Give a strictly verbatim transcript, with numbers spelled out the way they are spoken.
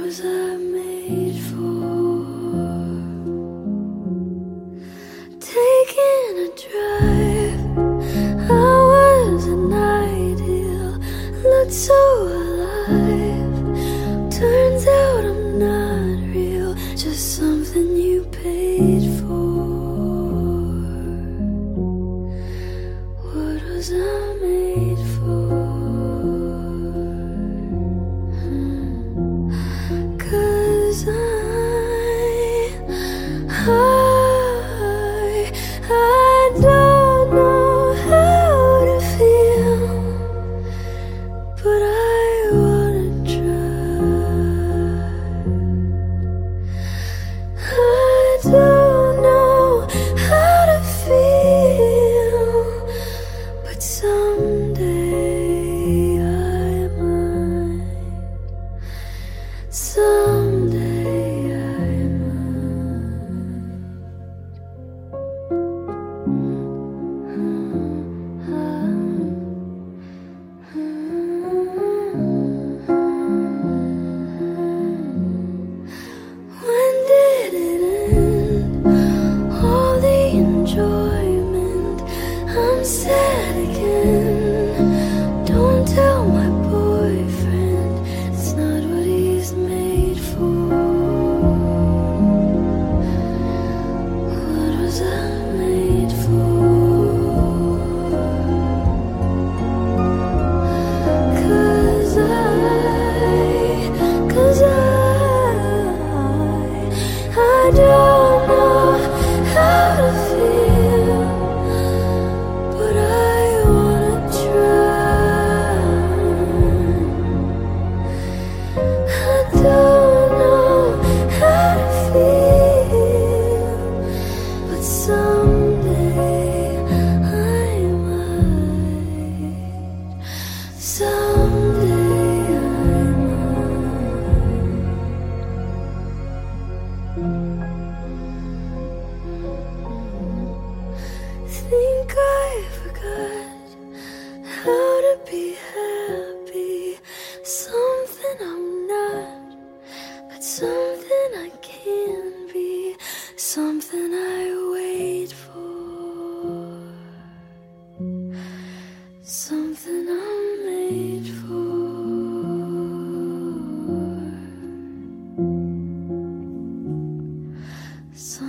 was I made for? Taking a drive, I wasn't ideal, looked so alive. Turns out I'm not real, just something you paid for. What was I made for? Cause I, I, I don't know how to feel, but I wanna try. I don't know how to feel, but someday I might. Someday I When did it end? All the enjoyment. I'm sad again. Don't tell my boyfriend, it's not what he's made for. What was I made for? Cause I, cause I, I don't know how to feel, but I wanna try. I don't know how to feel, but someday I might. Someday I might. Think I forgot how to be happy. Something I'm not, but something I can be. Something I wait for. Something I'm made for. Something